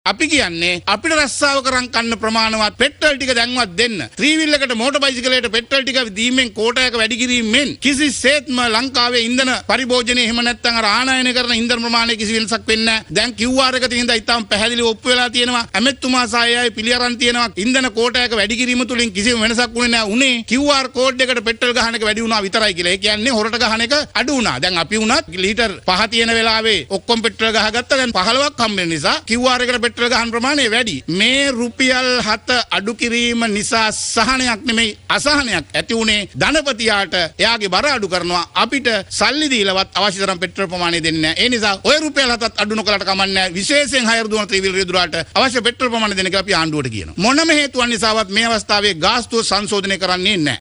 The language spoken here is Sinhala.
අපි කියන්නේ අපිට රස්සාව කරන් කන්න ප්‍රමාණවත් පෙට්‍රල් ටික දැන්වත් දෙන්න. ත්‍රිවිල් එකට මෝටර් බයිසිකලයට පෙට්‍රල් ටික දීමෙන් කෝටායක වැඩි කිරීමෙන් කිසිසේත්ම ලංකාවේ ඉන්ධන පරිභෝජනයේ එහෙම නැත්නම් අර ආනයන කරන ඉන්ධන ප්‍රමාණය කිසි වෙනසක් වෙන්නේ නැහැ. දැන් QR එක තියෙන ඉතාලම පැහැදිලිව ඔප්පු වෙලා තියෙනවා. ඇමෙතුමා සායයි පිළි අරන් තියෙනවා. ඉන්ධන කෝටායක වැඩි කිරීම තුලින් කිසිම වෙනසක් වුණේ නැහැ. උනේ QR කෝඩ් එකට පෙට්‍රල් ගහන එක වැඩි වුණා විතරයි කියලා. ඒ කියන්නේ හොරට ගහන එක අඩු වුණා. දැන් අපි වුණත් ලීටර් 5 තියෙන වෙලාවේ ඔක්කොම පෙට්‍රල් ගහගත්තා. දැන් 15ක් හම්බ වෙන නිසා QR එකට පෙට්‍රල් ගහන ප්‍රමාණය වැඩි. මේ රුපියල් 7 අඩු කිරීම නිසා සහනයක් නෙමෙයි අසහනයක් ඇති උනේ ධනපතියාට. එයාගේ බර අඩු කරනවා. අපිට සල්ලි දීලවත් අවශ්‍ය තරම් පෙට්‍රල් ප්‍රමාණය දෙන්නේ නැහැ. ඒ නිසා ඔය රුපියල් 7ත් අඩු නොකලට කමන්නේ නැහැ. විශේෂයෙන් හයර් දුවන ත්‍රිවිල් රියදුරාට අවශ්‍ය පෙට්‍රල් ප්‍රමාණය දෙන්න කියලා අපි ආණ්ඩුවට කියනවා. මොනම හේතුවක් නිසාවත් මේ අවස්ථාවේ ගාස්තුව සංශෝධනය කරන්නේ නැහැ.